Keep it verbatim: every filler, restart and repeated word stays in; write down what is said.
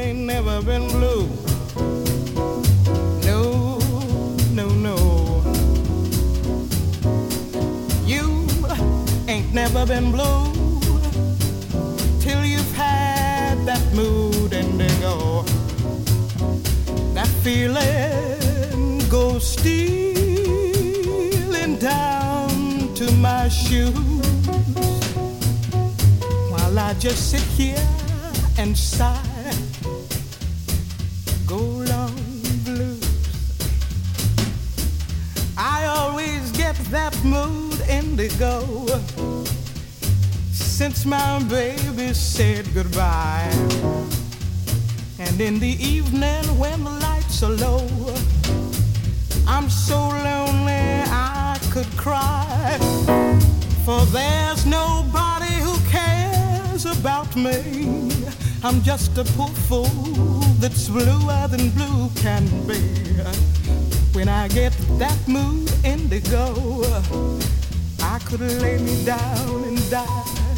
ain't never been blue. No, no, no. You ain't never been blue till you've had that mood indigo. That feeling goes stealing down to my shoes while I just sit here and sigh. Go long blues. I always get that mood indigo since my baby said goodbye. And in the evening when the lights are low, I'm so lonely I could cry, for there's nobody who cares about me. I'm just a poor fool that's bluer than blue can be. When I get that mood indigo, I could lay me down and die.